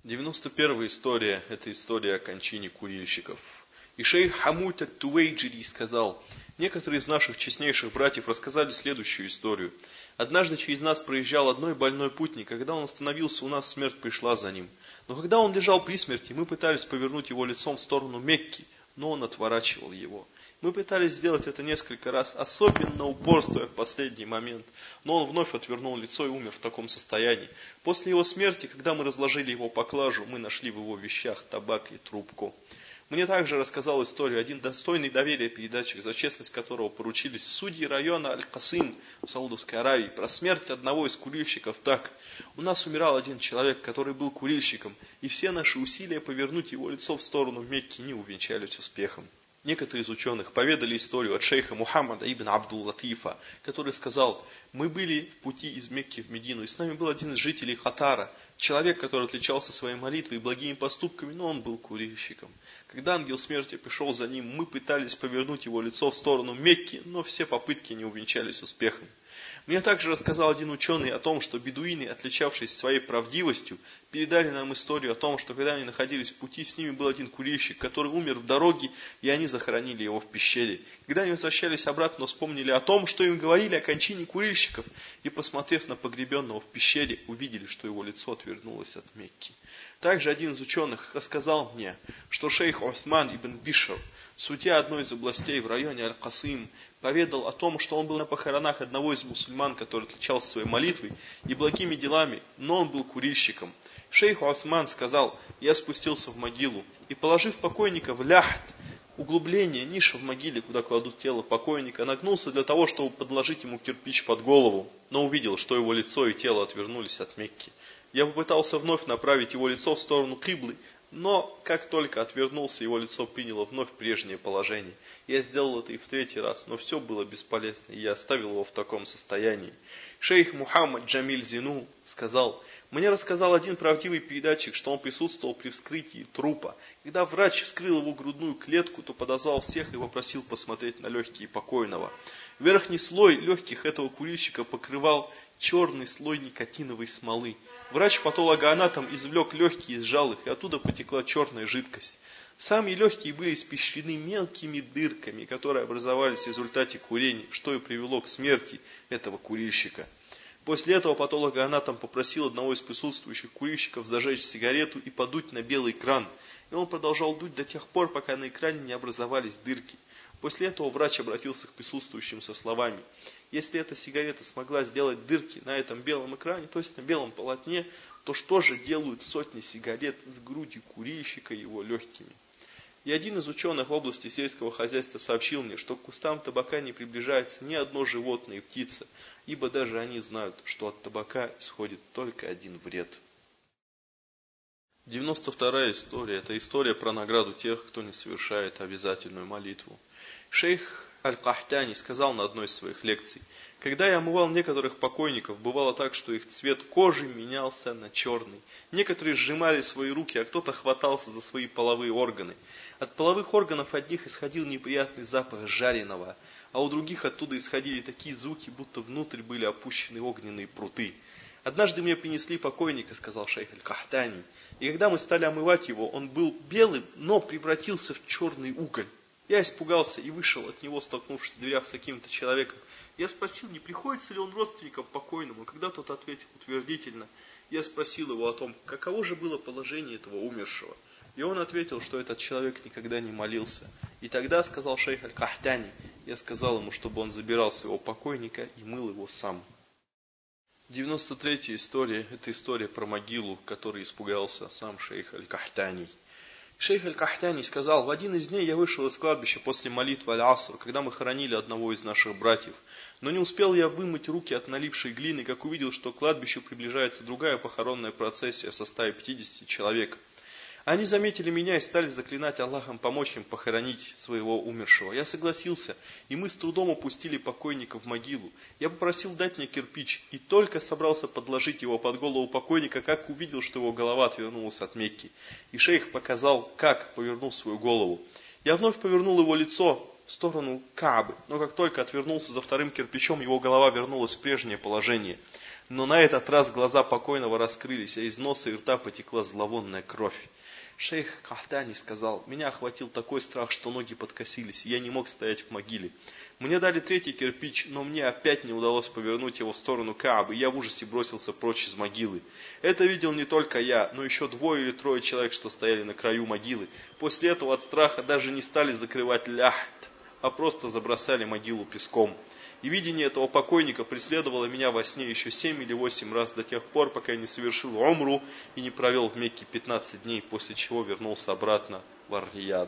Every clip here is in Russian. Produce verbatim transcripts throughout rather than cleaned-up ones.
девяносто первая история – это история о кончине курильщиков. И шейх Хамуд ат-Тувейджири сказал: некоторые из наших честнейших братьев рассказали следующую историю. Однажды через нас проезжал одной больной путник, когда он остановился, у нас смерть пришла за ним. Но когда он лежал при смерти, мы пытались повернуть его лицом в сторону Мекки, но он отворачивал его. Мы пытались сделать это несколько раз, особенно упорствуя в последний момент, но он вновь отвернул лицо и умер в таком состоянии. После его смерти, когда мы разложили его поклажу, мы нашли в его вещах табак и трубку. Мне также рассказал историю один достойный доверия передатчик, за честность которого поручились судьи района Аль-Касым в Саудовской Аравии, про смерть одного из курильщиков так: у нас умирал один человек, который был курильщиком, и все наши усилия повернуть его лицо в сторону Мекки не увенчались успехом. Некоторые из ученых поведали историю от шейха Мухаммада ибн Абдул-Латифа, который сказал: мы были в пути из Мекки в Медину, и с нами был один из жителей Катара, человек, который отличался своей молитвой и благими поступками, но он был курильщиком. Когда ангел смерти пришел за ним, мы пытались повернуть его лицо в сторону Мекки, но все попытки не увенчались успехом. Мне также рассказал один ученый о том, что бедуины, отличавшись своей правдивостью, передали нам историю о том, что когда они находились в пути, с ними был один курильщик, который умер в дороге, и они захоронили его в пещере. Когда они возвращались обратно, вспомнили о том, что им говорили о кончине курильщиков, и, посмотрев на погребенного в пещере, увидели, что его лицо отвернулось от Мекки. Также один из ученых рассказал мне, что шейх Усман ибн Бишр, судья одной из областей в районе Аль-Касым, поведал о том, что он был на похоронах одного из мусульман, который отличался своей молитвой и благими делами, но он был курильщиком. Шейх Усман сказал: я спустился в могилу и, положив покойника в ляхт, углубление, ниша в могиле, куда кладут тело покойника, нагнулся для того, чтобы подложить ему кирпич под голову, но увидел, что его лицо и тело отвернулись от Мекки. Я попытался вновь направить его лицо в сторону Киблы, но как только отвернулся, его лицо приняло вновь прежнее положение. Я сделал это и в третий раз, но все было бесполезно, и я оставил его в таком состоянии. Шейх Мухаммад Джамиль Зину сказал: мне рассказал один правдивый передатчик, что он присутствовал при вскрытии трупа. Когда врач вскрыл его грудную клетку, то подозвал всех и попросил посмотреть на легкие покойного. Верхний слой легких этого курильщика покрывал черный слой никотиновой смолы. Врач-патологоанатом извлек легкие, сжал их, и оттуда потекла черная жидкость. Сами легкие были испещрены мелкими дырками, которые образовались в результате курения, что и привело к смерти этого курильщика. После этого патологоанатом попросил одного из присутствующих курильщиков зажечь сигарету и подуть на белый кран. И он продолжал дуть до тех пор, пока на экране не образовались дырки. После этого врач обратился к присутствующим со словами: если эта сигарета смогла сделать дырки на этом белом экране, то есть на белом полотне, то что же делают сотни сигарет с грудью курильщика и его легкими? И один из ученых в области сельского хозяйства сообщил мне, что к кустам табака не приближается ни одно животное и птица, ибо даже они знают, что от табака исходит только один вред. девяносто вторая история – это история про награду тех, кто не совершает обязательную молитву. Шейх Аль-Кахтани сказал на одной из своих лекций: когда я омывал некоторых покойников, бывало так, что их цвет кожи менялся на черный. Некоторые сжимали свои руки, а кто-то хватался за свои половые органы. От половых органов одних исходил неприятный запах жареного, а у других оттуда исходили такие звуки, будто внутрь были опущены огненные пруты. Однажды мне принесли покойника, сказал шейх Аль-Кахтани, и когда мы стали омывать его, он был белым, но превратился в черный уголь. Я испугался и вышел от него, столкнувшись в дверях с каким-то человеком. Я спросил, не приходится ли он родственником покойному, когда тот ответил утвердительно. Я спросил его о том, каково же было положение этого умершего. И он ответил, что этот человек никогда не молился. И тогда, сказал шейх Аль-Кахтани, я сказал ему, чтобы он забирал своего покойника и мыл его сам. девяносто третья история – это история про могилу, которой испугался сам шейх Аль-Кахтани. Шейх Аль-Кахтани сказал: в один из дней я вышел из кладбища после молитвы Аль-Аср, когда мы хоронили одного из наших братьев. Но не успел я вымыть руки от налипшей глины, как увидел, что к кладбищу приближается другая похоронная процессия в составе пятидесяти человек. Они заметили меня и стали заклинать Аллахом помочь им похоронить своего умершего. Я согласился, и мы с трудом опустили покойника в могилу. Я попросил дать мне кирпич, и только собрался подложить его под голову покойника, как увидел, что его голова отвернулась от Мекки. И шейх показал, как повернул свою голову. Я вновь повернул его лицо в сторону Каабы, но как только отвернулся за вторым кирпичом, его голова вернулась в прежнее положение. Но на этот раз глаза покойного раскрылись, а из носа и рта потекла зловонная кровь. Шейх Кахтани сказал: меня охватил такой страх, что ноги подкосились, и я не мог стоять в могиле. Мне дали третий кирпич, но мне опять не удалось повернуть его в сторону Каабы, и я в ужасе бросился прочь из могилы. Это видел не только я, но еще двое или трое человек, что стояли на краю могилы. После этого от страха даже не стали закрывать ляхт, а просто забросали могилу песком. И видение этого покойника преследовало меня во сне еще семь или восемь раз до тех пор, пока я не совершил умру и не провел в Мекке пятнадцать дней, после чего вернулся обратно в Ар-Рияд.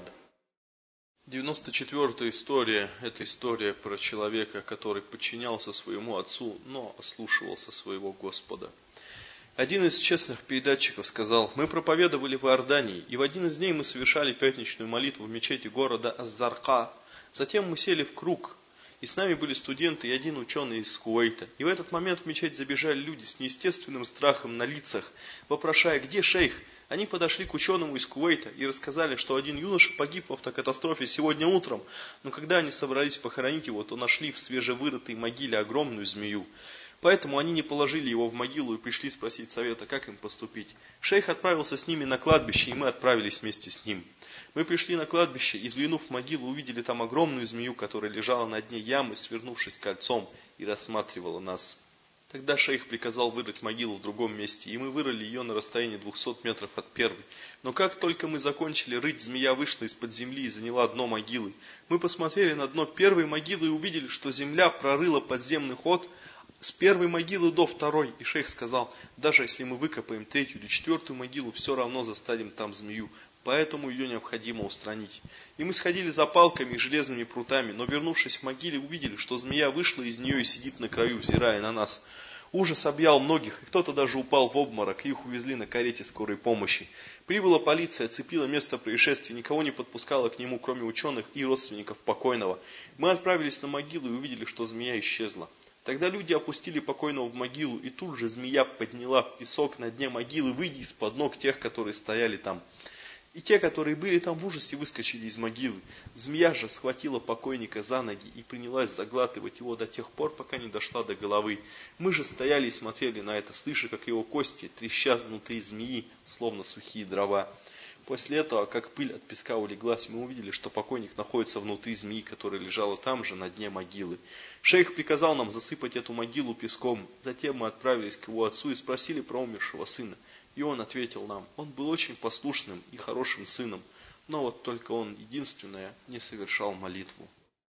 девяносто четвёртая история – это история про человека, который подчинялся своему отцу, но ослушивался своего Господа. Один из честных передатчиков сказал: мы проповедовали в Иордании, и в один из дней мы совершали пятничную молитву в мечети города Аз-Зарка. Затем мы сели в круг, и с нами были студенты и один ученый из Кувейта. И в этот момент в мечеть забежали люди с неестественным страхом на лицах, вопрошая: где шейх? Они подошли к ученому из Кувейта и рассказали, что один юноша погиб в автокатастрофе сегодня утром, но когда они собрались похоронить его, то нашли в свежевырытой могиле огромную змею. Поэтому они не положили его в могилу и пришли спросить совета, как им поступить. Шейх отправился с ними на кладбище, и мы отправились вместе с ним. Мы пришли на кладбище и, взглянув в могилу, увидели там огромную змею, которая лежала на дне ямы, свернувшись кольцом, и рассматривала нас. Тогда шейх приказал вырыть могилу в другом месте, и мы вырыли ее на расстоянии двухсот метров от первой. Но как только мы закончили рыть, змея вышла из-под земли и заняла дно могилы. Мы посмотрели на дно первой могилы и увидели, что земля прорыла подземный ход с первой могилы до второй. И шейх сказал: даже если мы выкопаем третью или четвертую могилу, все равно застанем там змею. Поэтому ее необходимо устранить. И мы сходили за палками и железными прутами, но, вернувшись в могиле, увидели, что змея вышла из нее и сидит на краю, взирая на нас. Ужас объял многих, и кто-то даже упал в обморок, и их увезли на карете скорой помощи. Прибыла полиция, оцепила место происшествия, никого не подпускала к нему, кроме ученых и родственников покойного. Мы отправились на могилу и увидели, что змея исчезла. Тогда люди опустили покойного в могилу, и тут же змея подняла песок на дне могилы, выйдя из-под ног тех, которые стояли там. И те, которые были там, в ужасе выскочили из могилы. Змея же схватила покойника за ноги и принялась заглатывать его до тех пор, пока не дошла до головы. Мы же стояли и смотрели на это, слыша, как его кости трещат внутри змеи, словно сухие дрова. После этого, как пыль от песка улеглась, мы увидели, что покойник находится внутри змеи, которая лежала там же, на дне могилы. Шейх приказал нам засыпать эту могилу песком. Затем мы отправились к его отцу и спросили про умершего сына. И он ответил нам: он был очень послушным и хорошим сыном, но вот только он, единственное, не совершал молитву.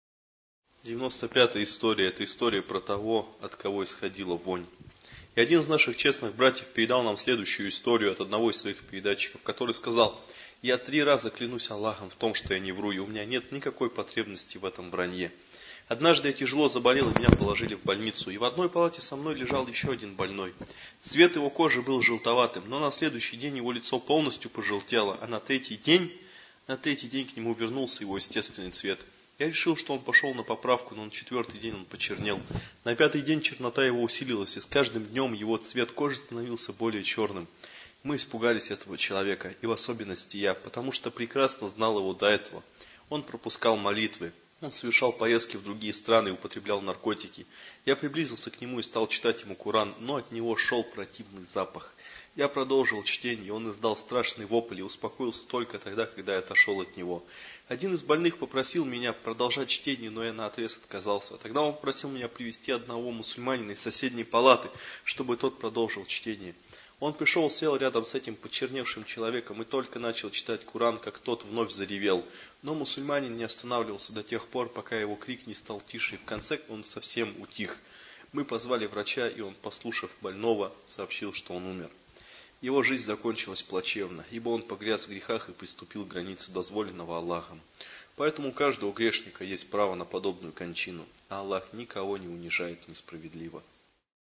девяносто пятая история – это история про того, от кого исходила вонь. И один из наших честных братьев передал нам следующую историю от одного из своих передатчиков, который сказал: я три раза клянусь Аллахом в том, что я не вру, и у меня нет никакой потребности в этом вранье. Однажды я тяжело заболел, и меня положили в больницу, и в одной палате со мной лежал еще один больной. Цвет его кожи был желтоватым, но на следующий день его лицо полностью пожелтело, а на третий день, на третий день к нему вернулся его естественный цвет. Я решил, что он пошел на поправку, но на четвертый день он почернел. На пятый день чернота его усилилась, и с каждым днем его цвет кожи становился более черным. Мы испугались этого человека, и в особенности я, потому что прекрасно знал его до этого. Он пропускал молитвы. Он совершал поездки в другие страны и употреблял наркотики. Я приблизился к нему и стал читать ему Коран, но от него шел противный запах. Я продолжил чтение, и он издал страшный вопль и успокоился только тогда, когда я отошел от него. Один из больных попросил меня продолжать чтение, но я наотрез отказался. Тогда он попросил меня привести одного мусульманина из соседней палаты, чтобы тот продолжил чтение. Он пришел, сел рядом с этим почерневшим человеком и только начал читать Коран, как тот вновь заревел. Но мусульманин не останавливался до тех пор, пока его крик не стал тише, и в конце он совсем утих. Мы позвали врача, и он, послушав больного, сообщил, что он умер. Его жизнь закончилась плачевно, ибо он погряз в грехах и приступил к границе дозволенного Аллахом. Поэтому у каждого грешника есть право на подобную кончину, а Аллах никого не унижает несправедливо.